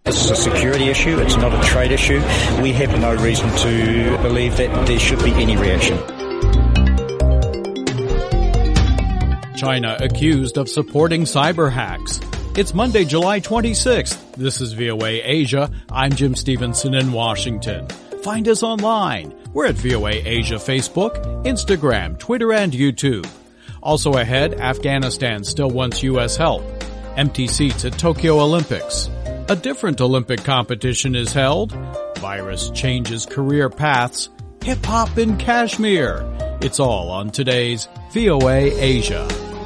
This is a security issue, it's not a trade issue. We have no reason to believe that there should be any reaction. China accused of supporting cyber hacks. It's Monday, July 26th. This is VOA Asia. I'm Jim Stevenson in Washington. Find us online. We're at VOA Asia Facebook, Instagram, Twitter, and YouTube. Also ahead, Afghanistan still wants U.S. help. Empty seats at Tokyo Olympics. A different Olympic competition is held. Virus changes career paths. Hip-hop in Kashmir. It's all on today's VOA Asia.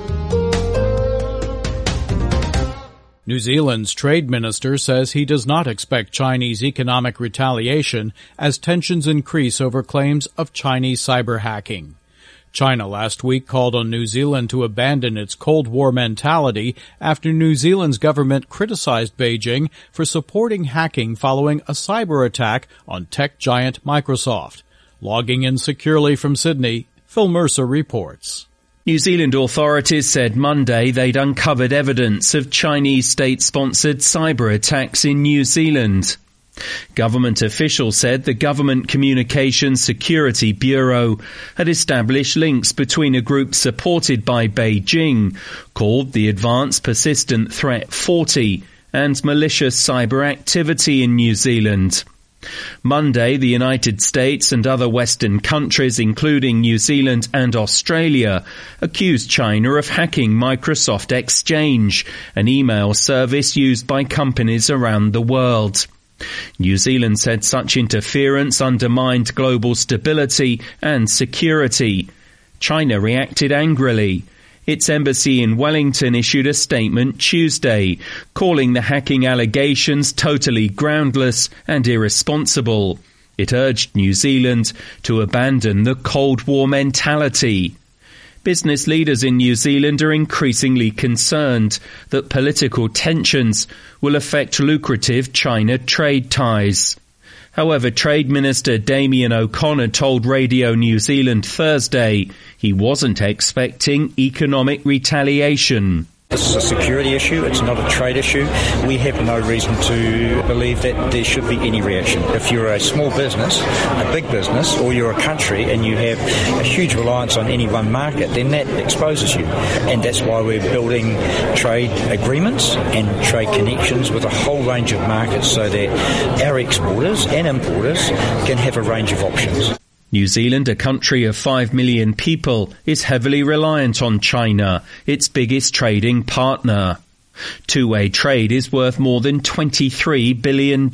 New Zealand's trade minister says he does not expect Chinese economic retaliation as tensions increase over claims of Chinese cyber hacking. China last week called on New Zealand to abandon its Cold War mentality after New Zealand's government criticized Beijing for supporting hacking following a cyber attack on tech giant Microsoft. Logging in securely from Sydney, Phil Mercer reports. New Zealand authorities said Monday they'd uncovered evidence of Chinese state-sponsored cyber attacks in New Zealand. Government officials said the Government Communications Security Bureau had established links between a group supported by Beijing, called the Advanced Persistent Threat 40, and malicious cyber activity in New Zealand. Monday, the United States and other Western countries, including New Zealand and Australia, accused China of hacking Microsoft Exchange, an email service used by companies around the world. New Zealand said such interference undermined global stability and security. China reacted angrily. Its embassy in Wellington issued a statement Tuesday, calling the hacking allegations totally groundless and irresponsible. It urged New Zealand to abandon the Cold War mentality. Business leaders in New Zealand are increasingly concerned that political tensions will affect lucrative China trade ties. However, Trade Minister Damien O'Connor told Radio New Zealand Thursday he wasn't expecting economic retaliation. This is a security issue, it's not a trade issue. We have no reason to believe that there should be any reaction. If you're a small business, a big business, or you're a country and you have a huge reliance on any one market, then that exposes you. And that's why we're building trade agreements and trade connections with a whole range of markets so that our exporters and importers can have a range of options. New Zealand, a country of 5 million people, is heavily reliant on China, its biggest trading partner. Two-way trade is worth more than $23 billion.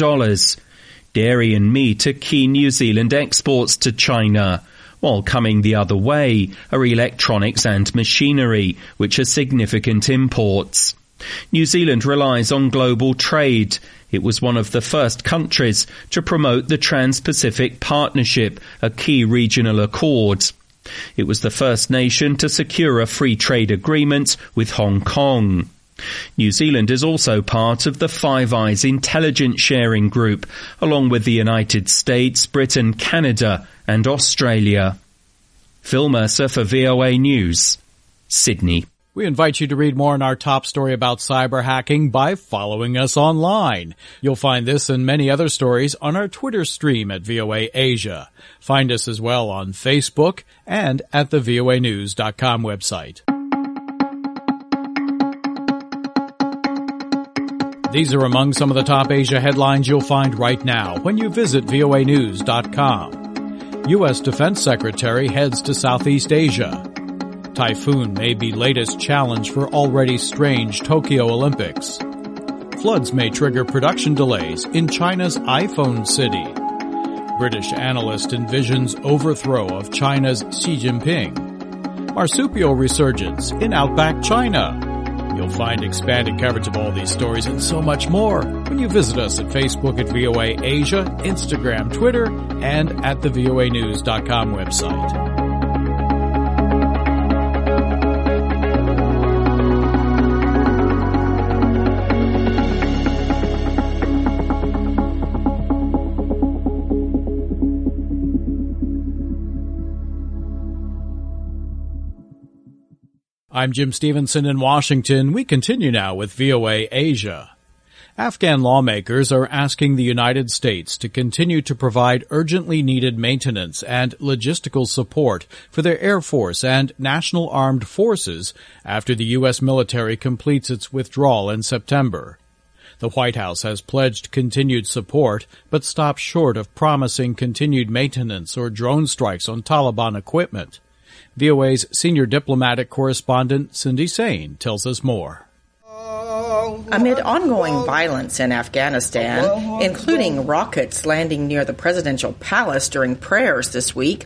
Dairy and meat are key New Zealand exports to China, while coming the other way are electronics and machinery, which are significant imports. New Zealand relies on global trade. It was one of the first countries to promote the Trans-Pacific Partnership, a key regional accord. It was the first nation to secure a free trade agreement with Hong Kong. New Zealand is also part of the Five Eyes intelligence sharing group, along with the United States, Britain, Canada and Australia. Phil Mercer for VOA News, Sydney. We invite you to read more on our top story about cyber hacking by following us online. You'll find this and many other stories on our Twitter stream at VOA Asia. Find us as well on Facebook and at the voanews.com website. These are among some of the top Asia headlines you'll find right now when you visit voanews.com. U.S. Defense Secretary heads to Southeast Asia. Typhoon may be latest challenge for already strange Tokyo Olympics. Floods may trigger production delays in China's iPhone city. British analyst envisions overthrow of China's Xi Jinping. Marsupial resurgence in outback China. You'll find expanded coverage of all these stories and so much more when you visit us at Facebook at VOA Asia, Instagram, Twitter, and at the voanews.com website. I'm Jim Stevenson in Washington. We continue now with VOA Asia. Afghan lawmakers are asking the United States to continue to provide urgently needed maintenance and logistical support for their Air Force and National Armed Forces after the U.S. military completes its withdrawal in September. The White House has pledged continued support, but stopped short of promising continued maintenance or drone strikes on Taliban equipment. VOA's senior diplomatic correspondent Cindy Sain tells us more. Amid ongoing violence in Afghanistan, including rockets landing near the presidential palace during prayers this week,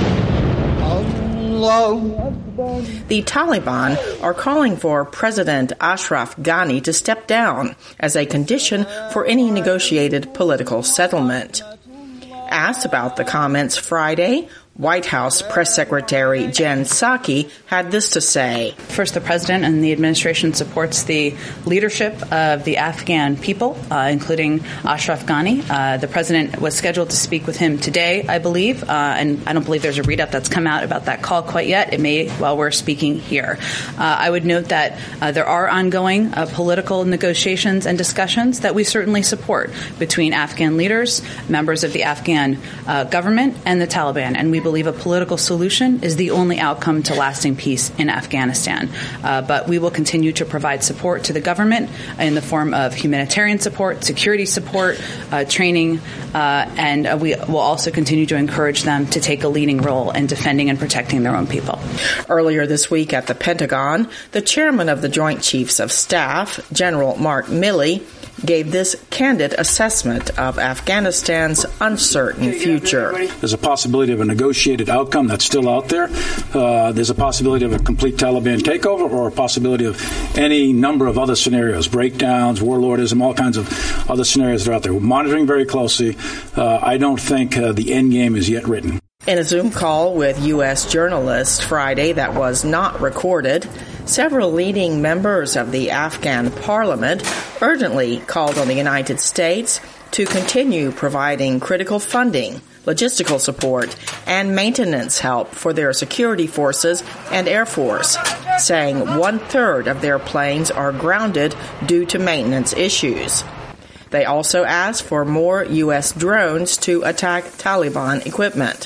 the Taliban are calling for President Ashraf Ghani to step down as a condition for any negotiated political settlement. Asked about the comments Friday, White House Press Secretary Jen Psaki had this to say. First, the president and the administration supports the leadership of the Afghan people, including Ashraf Ghani. The president was scheduled to speak with him today, I believe, and I don't believe there's a readout that's come out about that call quite yet. It may while we're speaking here. I would note that there are ongoing political negotiations and discussions that we certainly support between Afghan leaders, members of the Afghan government, and the Taliban, and we believe a political solution is the only outcome to lasting peace in Afghanistan. But we will continue to provide support to the government in the form of humanitarian support, security support, training, and we will also continue to encourage them to take a leading role in defending and protecting their own people. Earlier this week at the Pentagon, the chairman of the Joint Chiefs of Staff, General Mark Milley, gave this candid assessment of Afghanistan's uncertain future. There's a possibility of a negotiated outcome that's still out there. There's a possibility of a complete Taliban takeover or a possibility of any number of other scenarios, breakdowns, warlordism, all kinds of other scenarios that are out there. We're monitoring very closely. I don't think the end game is yet written. In a Zoom call with U.S. journalists Friday that was not recorded, several leading members of the Afghan parliament urgently called on the United States to continue providing critical funding, logistical support, and maintenance help for their security forces and Air Force, saying 1/3 of their planes are grounded due to maintenance issues. They also asked for more U.S. drones to attack Taliban equipment.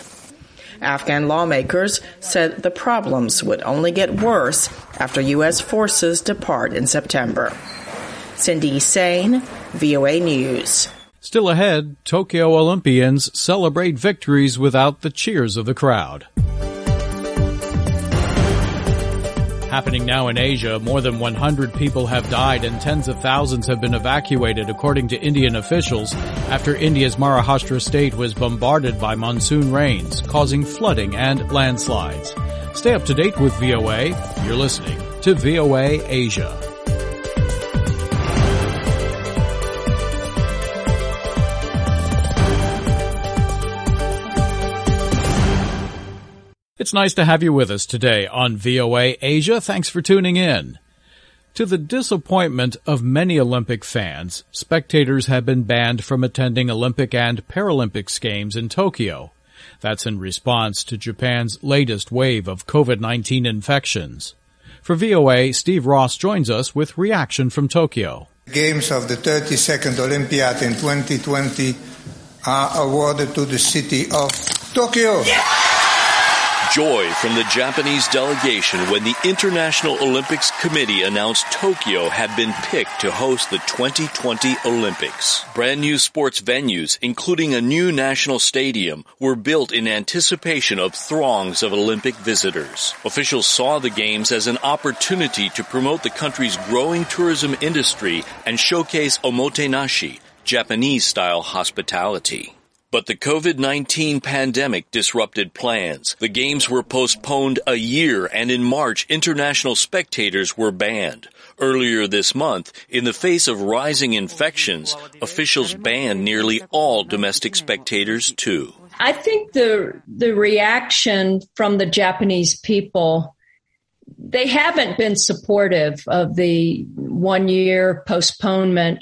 Afghan lawmakers said the problems would only get worse after U.S. forces depart in September. Cindy Sain, VOA News. Still ahead, Tokyo Olympians celebrate victories without the cheers of the crowd. Happening now in Asia, more than 100 people have died and tens of thousands have been evacuated, according to Indian officials, after India's Maharashtra state was bombarded by monsoon rains, causing flooding and landslides. Stay up to date with VOA. You're listening to VOA Asia. It's nice to have you with us today on VOA Asia. Thanks for tuning in. To the disappointment of many Olympic fans, spectators have been banned from attending Olympic and Paralympics games in Tokyo. That's in response to Japan's latest wave of COVID-19 infections. For VOA, Steve Ross joins us with reaction from Tokyo. Games of the 32nd Olympiad in 2020 are awarded to the city of Tokyo. Yeah! Joy from the Japanese delegation when the International Olympics Committee announced Tokyo had been picked to host the 2020 Olympics. Brand new sports venues, including a new national stadium, were built in anticipation of throngs of Olympic visitors. Officials saw the games as an opportunity to promote the country's growing tourism industry and showcase omotenashi, Japanese-style hospitality. But the COVID-19 pandemic disrupted plans. The games were postponed a year, and in March, international spectators were banned. Earlier this month, in the face of rising infections, officials banned nearly all domestic spectators too. I think the reaction from the Japanese people, they haven't been supportive of the 1 year postponement.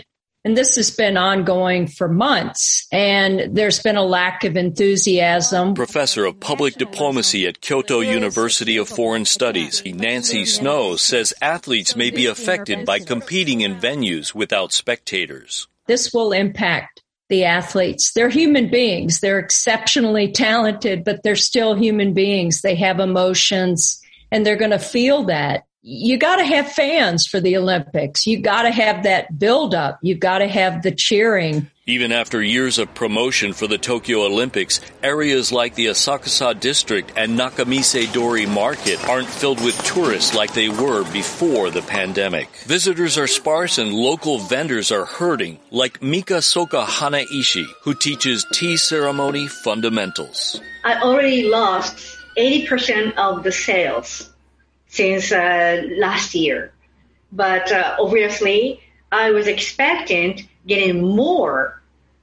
And this has been ongoing for months, and there's been a lack of enthusiasm. Professor of Public Diplomacy at Kyoto University of Foreign Studies, Nancy Snow, says athletes may be affected by competing in venues without spectators. This will impact the athletes. They're human beings. They're exceptionally talented, but they're still human beings. They have emotions, and they're going to feel that. You got to have fans for the Olympics. You got to have that build-up. You got to have the cheering. Even after years of promotion for the Tokyo Olympics, areas like the Asakusa District and Nakamise-dori Market aren't filled with tourists like they were before the pandemic. Visitors are sparse and local vendors are hurting, like Mika Soka Hanaishi, who teaches tea ceremony fundamentals. I already lost 80% of the sales since last year. But obviously, I was expecting getting more,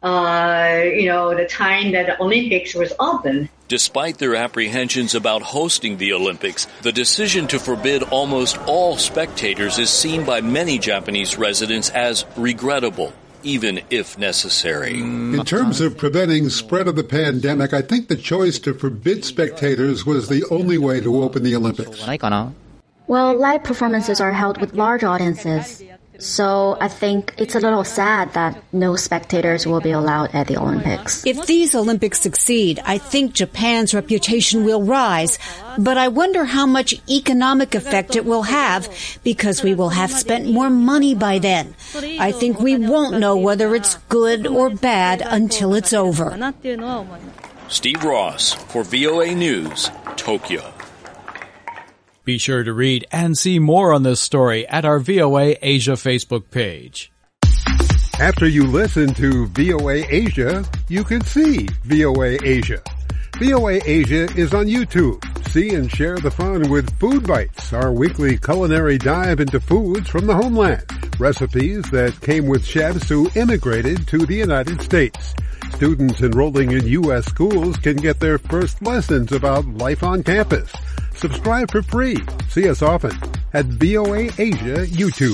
the time that the Olympics was open. Despite their apprehensions about hosting the Olympics, the decision to forbid almost all spectators is seen by many Japanese residents as regrettable, even if necessary. In terms of preventing spread of the pandemic, I think the choice to forbid spectators was the only way to open the Olympics. Well, live performances are held with large audiences, so I think it's a little sad that no spectators will be allowed at the Olympics. If these Olympics succeed, I think Japan's reputation will rise, but I wonder how much economic effect it will have because we will have spent more money by then. I think we won't know whether it's good or bad until it's over. Steve Ross for VOA News, Tokyo. Be sure to read and see more on this story at our VOA Asia Facebook page. After you listen to VOA Asia, you can see VOA Asia. VOA Asia is on YouTube. See and share the fun with Food Bites, our weekly culinary dive into foods from the homeland. Recipes that came with chefs who immigrated to the United States. Students enrolling in U.S. schools can get their first lessons about life on campus. Subscribe for free. See us often at VOA Asia YouTube.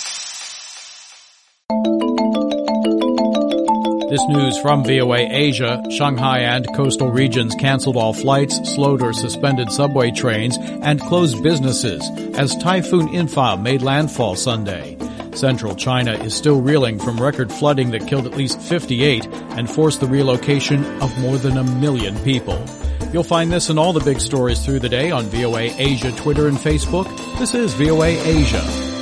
This news from VOA Asia: Shanghai and coastal regions canceled all flights, slowed or suspended subway trains, and closed businesses as Typhoon Infa made landfall Sunday. Central China is still reeling from record flooding that killed at least 58 and forced the relocation of more than 1 million people. You'll find this and all the big stories through the day on VOA Asia Twitter and Facebook. This is VOA Asia.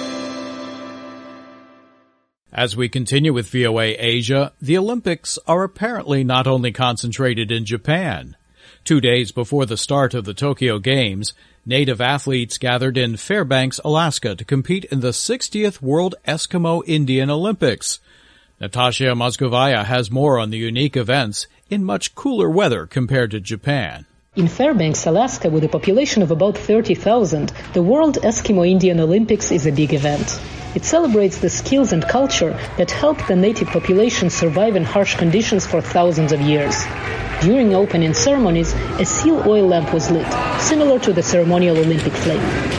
As we continue with VOA Asia, the Olympics are apparently not only concentrated in Japan. 2 days before the start of the Tokyo Games, native athletes gathered in Fairbanks, Alaska to compete in the 60th World Eskimo Indian Olympics. Natasha Moskovaya has more on the unique events in much cooler weather compared to Japan. In Fairbanks, Alaska, with a population of about 30,000, the World Eskimo Indian Olympics is a big event. It celebrates the skills and culture that helped the native population survive in harsh conditions for thousands of years. During opening ceremonies, a seal oil lamp was lit, similar to the ceremonial Olympic flame.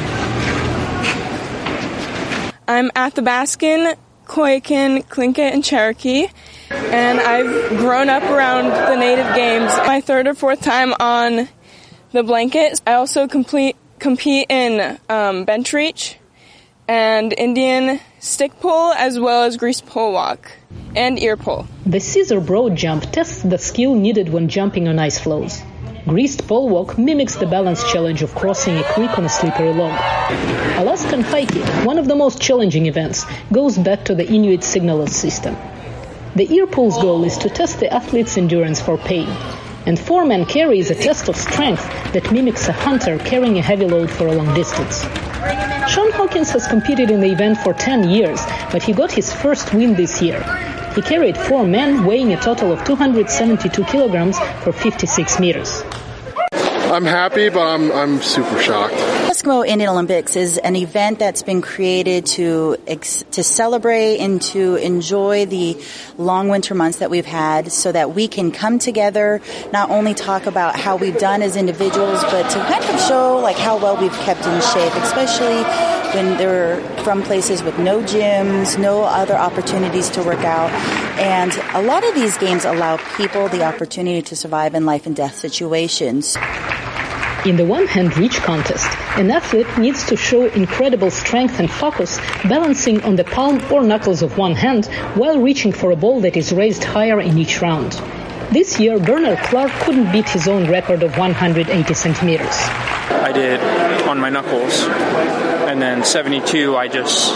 I'm Athabaskan, Koyukin, Tlingit, and Cherokee, and I've grown up around the native games. My third or fourth time on the blanket. I also compete in bench reach and Indian stick pull, as well as grease pole walk and ear pull. The scissor broad jump tests the skill needed when jumping on ice floes. Greased pole walk mimics the balance challenge of crossing a creek on a slippery log. Alaskan hiking, one of the most challenging events, goes back to the Inuit signalers system. The ear pull's goal is to test the athlete's endurance for pain. And four-man carry is a test of strength that mimics a hunter carrying a heavy load for a long distance. Sean Hawkins has competed in the event for 10 years, but he got his first win this year. He carried 4 men weighing a total of 272 kilograms for 56 meters. I'm happy, but I'm super shocked. Eskimo Indian Olympics is an event that's been created to celebrate and to enjoy the long winter months that we've had, so that we can come together, not only talk about how we've done as individuals, but to kind of show like how well we've kept in shape, especially when they're from places with no gyms, no other opportunities to work out. And a lot of these games allow people the opportunity to survive in life and death situations. In the one-hand reach contest, an athlete needs to show incredible strength and focus, balancing on the palm or knuckles of one hand while reaching for a ball that is raised higher in each round. This year, Bernard Clark couldn't beat his own record of 180 centimeters. I did on my knuckles, and then 72, I just,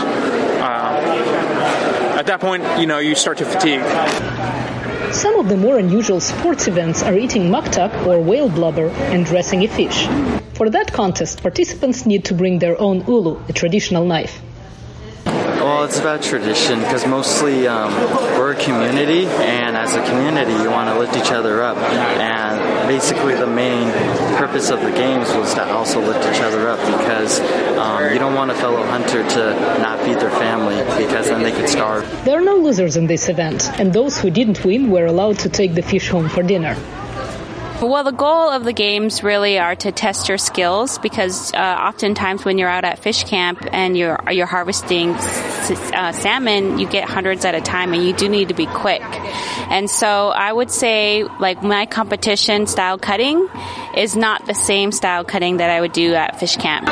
at that point, you start to fatigue. Some of the more unusual sports events are eating maktak or whale blubber and dressing a fish. For that contest, participants need to bring their own ulu, a traditional knife. Well, it's about tradition because mostly we're a community, and as a community you want to lift each other up, and basically the main purpose of the games was to also lift each other up because you don't want a fellow hunter to not feed their family because then they could starve. There are no losers in this event, and those who didn't win were allowed to take the fish home for dinner. Well, the goal of the games really are to test your skills because oftentimes when you're out at fish camp and you're harvesting salmon, you get hundreds at a time and you do need to be quick. And so I would say like my competition style cutting is not the same style cutting that I would do at fish camp.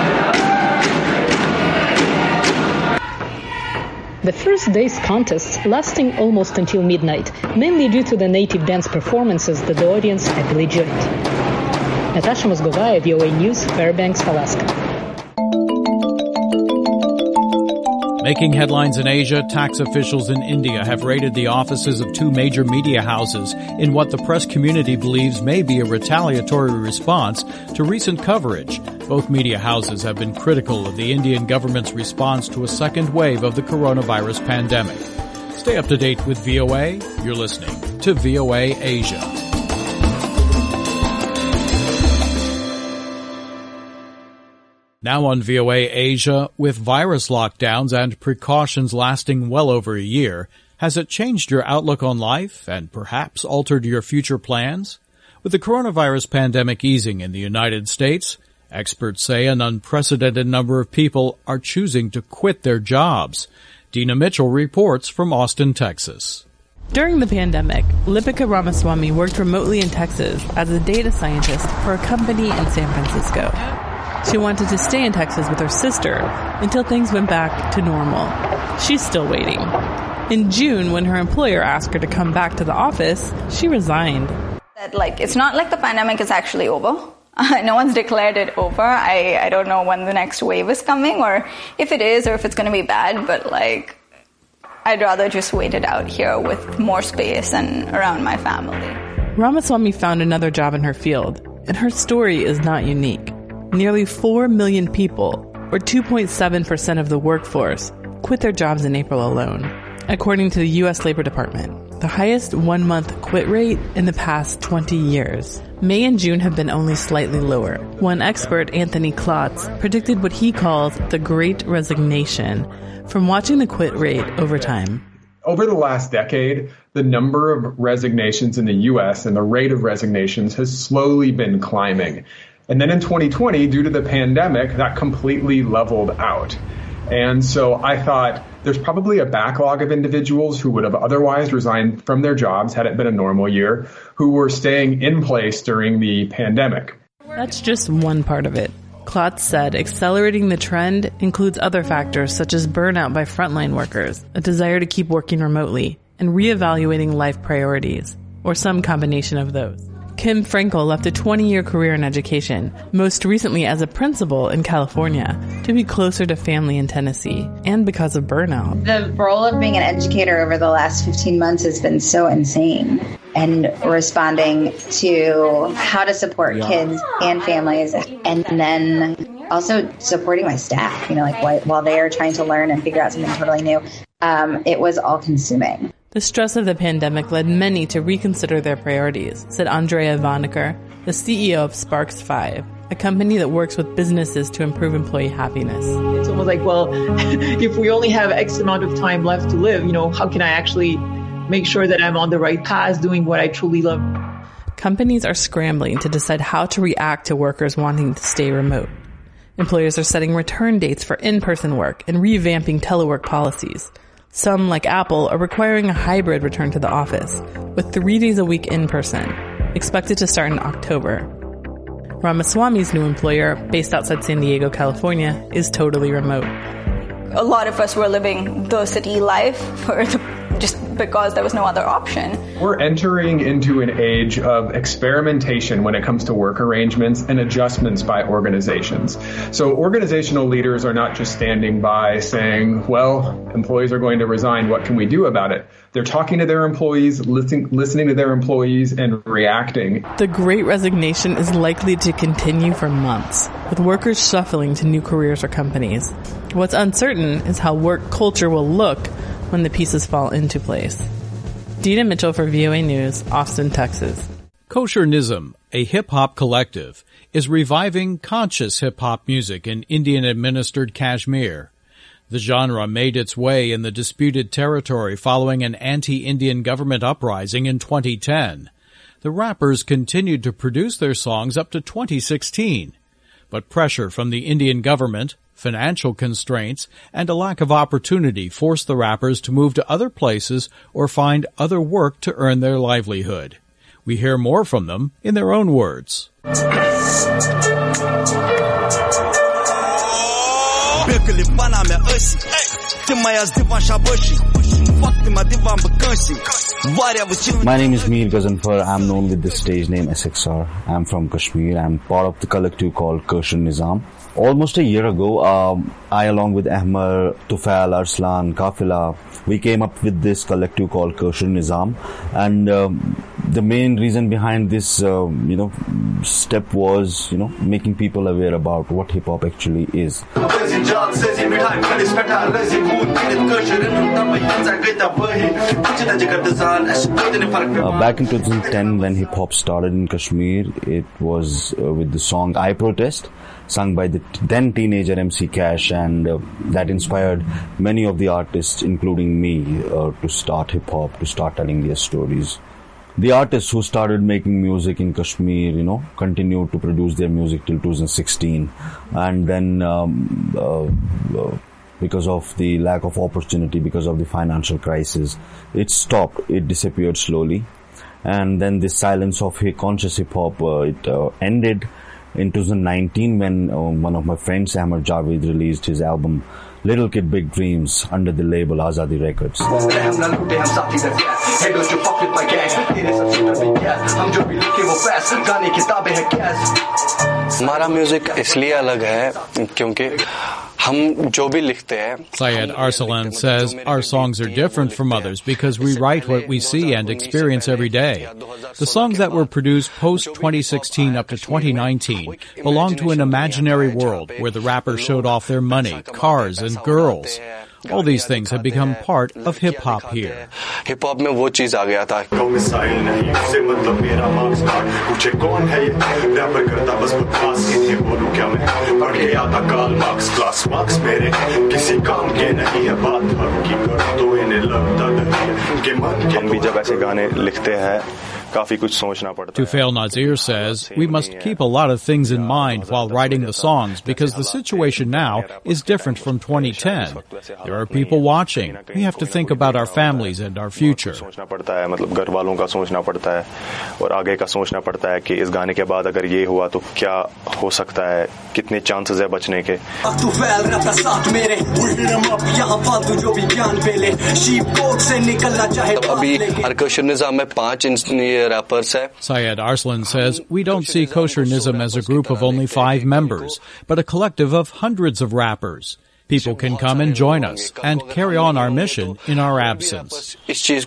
The first day's contests lasting almost until midnight, mainly due to the native dance performances that the audience happily joined. Natasha Mozgovaya, VOA News, Fairbanks, Alaska. Making headlines in Asia, tax officials in India have raided the offices of two major media houses in what the press community believes may be a retaliatory response to recent coverage. Both media houses have been critical of the Indian government's response to a second wave of the coronavirus pandemic. Stay up to date with VOA. You're listening to VOA Asia. Now on VOA Asia, with virus lockdowns and precautions lasting well over a year, has it changed your outlook on life and perhaps altered your future plans? With the coronavirus pandemic easing in the United States, experts say an unprecedented number of people are choosing to quit their jobs. Dina Mitchell reports from Austin, Texas. During the pandemic, Lipika Ramaswamy worked remotely in Texas as a data scientist for a company in San Francisco. She wanted to stay in Texas with her sister until things went back to normal. She's still waiting. In June, when her employer asked her to come back to the office, she resigned. It's not like the pandemic is actually over. No one's declared it over. I don't know when the next wave is coming or if it is or if it's going to be bad, but I'd rather just wait it out here with more space and around my family. Ramaswamy found another job in her field, and her story is not unique. Nearly 4 million people, or 2.7% of the workforce, quit their jobs in April alone, according to the U.S. Labor Department, the highest one-month quit rate in the past 20 years. May and June have been only slightly lower. One expert, Anthony Klotz, predicted what he calls the Great Resignation from watching the quit rate over time. Over the last decade, the number of resignations in the U.S. and the rate of resignations has slowly been climbing. And then in 2020, due to the pandemic, that completely leveled out. And so I thought there's probably a backlog of individuals who would have otherwise resigned from their jobs had it been a normal year, who were staying in place during the pandemic. That's just one part of it. Klotz said accelerating the trend includes other factors such as burnout by frontline workers, a desire to keep working remotely, and reevaluating life priorities, or some combination of those. Kim Frankel left a 20-year career in education, most recently as a principal in California, to be closer to family in Tennessee, and because of burnout. The role of being an educator over the last 15 months has been so insane, and responding to how to support kids and families, and then also supporting my staff, while they are trying to learn and figure out something totally new. It was all consuming. The stress of the pandemic led many to reconsider their priorities, said Andrea Vonnecker, the CEO of Sparks 5, a company that works with businesses to improve employee happiness. It's almost like, well, if we only have X amount of time left to live, how can I actually make sure that I'm on the right path doing what I truly love? Companies are scrambling to decide how to react to workers wanting to stay remote. Employers are setting return dates for in-person work and revamping telework policies. Some, like Apple, are requiring a hybrid return to the office, with 3 days a week in person, expected to start in October. Ramaswamy's new employer, based outside San Diego, California, is totally remote. A lot of us were living the city life just because there was no other option. We're entering into an age of experimentation when it comes to work arrangements and adjustments by organizations. So organizational leaders are not just standing by saying, well, employees are going to resign, what can we do about it? They're talking to their employees, listening to their employees, and reacting. The Great Resignation is likely to continue for months, with workers shuffling to new careers or companies. What's uncertain is how work culture will look when the pieces fall into place. Dina Mitchell for VOA News, Austin, Texas. Koshernism, a hip-hop collective, is reviving conscious hip-hop music in Indian-administered Kashmir. The genre made its way in the disputed territory following an anti-Indian government uprising in 2010. The rappers continued to produce their songs up to 2016, but pressure from the Indian government, financial constraints, and a lack of opportunity forced the rappers to move to other places or find other work to earn their livelihood. We hear more from them in their own words. My name is Mir Ghazanfar. I'm known with the stage name SXR. I'm from Kashmir. I'm part of the collective called Kosher Nizam. Almost a year ago, I along with Ahmad, Tufail, Arslan, Kafila, we came up with this collective called Kosher Nizam. And the main reason behind this, step was, making people aware about what hip hop actually is. Back in 2010, when hip hop started in Kashmir, it was with the song I Protest, sung by the then teenager MC Cash, and that inspired many of the artists, including me, to start hip hop, to start telling their stories. The artists who started making music in Kashmir, continued to produce their music till 2016, and then because of the lack of opportunity, because of the financial crisis, it stopped, it disappeared slowly. And then the silence of conscious hip hop, it ended in 2019 when one of my friends, Ahmad Javed, released his album Little Kid Big Dreams under the label Azadi Records. हमारा music इसलिए अलग है क्योंकि Syed Arsalan says our songs are different from others because we write what we see and experience every day. The songs that were produced post-2016 up to 2019 belong to an imaginary world where the rappers showed off their money, cars, and girls. All these things have become part of hip-hop here. Hip-hop में वो चीज आ गया था हम भी जब ऐसे गाने लिखते हैं Tufail Nazir says, we must keep a lot of things in mind while writing the songs because the situation now is different from 2010. There are people watching. We have to think about our families and our future. Syed Arslan says, we don't see Koshernism as a group of only 5 members, but a collective of hundreds of rappers. People can come and join us and carry on our mission in our absence.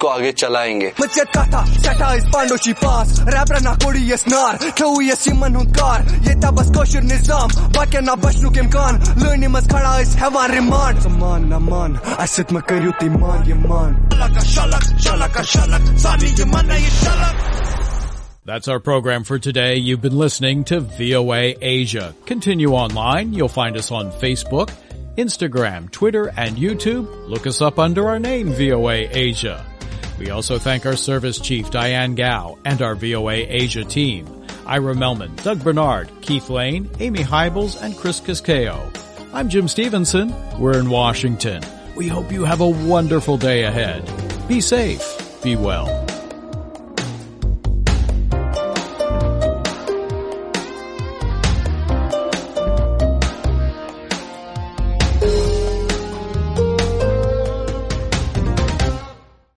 That's our program for today. You've been listening to VOA Asia. Continue online. You'll find us on Facebook, Instagram, Twitter, and YouTube. Look us up under our name, VOA Asia. We also thank our service chief, Diane Gao, and our VOA Asia team. Ira Melman, Doug Bernard, Keith Lane, Amy Hybels, and Chris Casqueo. I'm Jim Stevenson. We're in Washington. We hope you have a wonderful day ahead. Be safe. Be well.